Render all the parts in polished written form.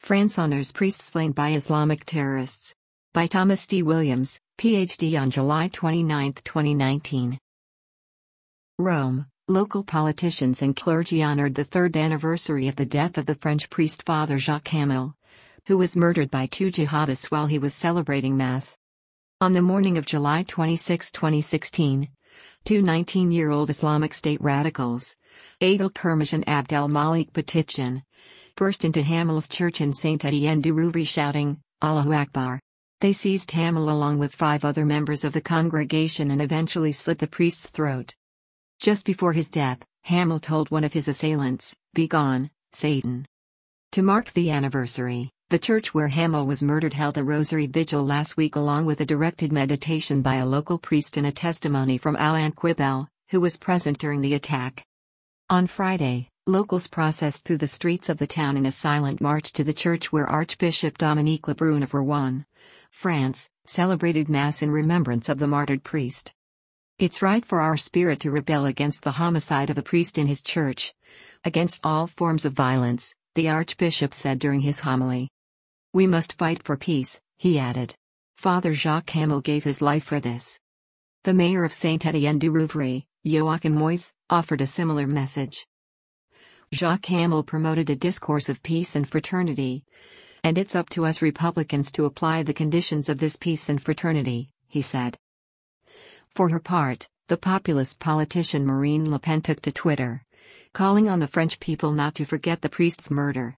France honors priest slain by Islamic terrorists. By Thomas D. Williams, Ph.D. on July 29, 2019. Rome, local politicians and clergy honored the third anniversary of the death of the French priest Father Jacques Hamel, who was murdered by two jihadists while he was celebrating Mass. On the morning of July 26, 2016, two 19-year-old Islamic State radicals, Adel Kermaj and Abdel Malik Batitjan, burst into Hamel's church in Saint-Étienne du Rouvray shouting, Allahu Akbar. They seized Hamel along with 5 other members of the congregation and eventually slit the priest's throat. Just before his death, Hamel told one of his assailants, "Begone, Satan." To mark the anniversary, the church where Hamel was murdered held a rosary vigil last week along with a directed meditation by a local priest and a testimony from Alain Quibel, who was present during the attack. On Friday, locals processed through the streets of the town in a silent march to the church where Archbishop Dominique Lebrun of Rouen, France, celebrated Mass in remembrance of the martyred priest. It's right for our spirit to rebel against the homicide of a priest in his church, against all forms of violence, the Archbishop said during his homily. We must fight for peace, he added. Father Jacques Hamel gave his life for this. The mayor of Saint-Étienne du Rouvray, Joachim Moise, offered a similar message. Jacques Hamel promoted a discourse of peace and fraternity, and it's up to us Republicans to apply the conditions of this peace and fraternity, he said. For her part, the populist politician Marine Le Pen took to Twitter, calling on the French people not to forget the priest's murder.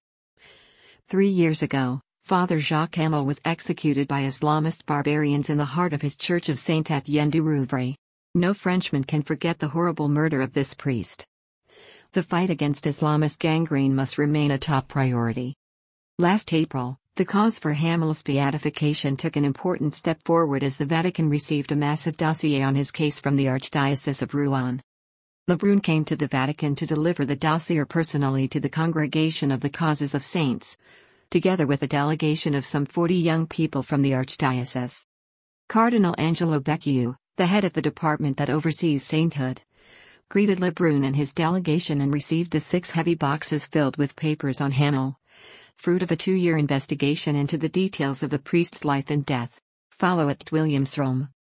3 years ago, Father Jacques Hamel was executed by Islamist barbarians in the heart of his church of Saint-Étienne du Rouvray. No Frenchman can forget the horrible murder of this priest. The fight against Islamist gangrene must remain a top priority. Last April, the cause for Hamel's beatification took an important step forward as the Vatican received a massive dossier on his case from the Archdiocese of Rouen. Lebrun came to the Vatican to deliver the dossier personally to the Congregation of the Causes of Saints, together with a delegation of some 40 young people from the Archdiocese. Cardinal Angelo Becciu, the head of the department that oversees sainthood, greeted Lebrun and his delegation and received the 6 heavy boxes filled with papers on Hamel, fruit of a 2-year investigation into the details of the priest's life and death. Follow @WilliamsRome.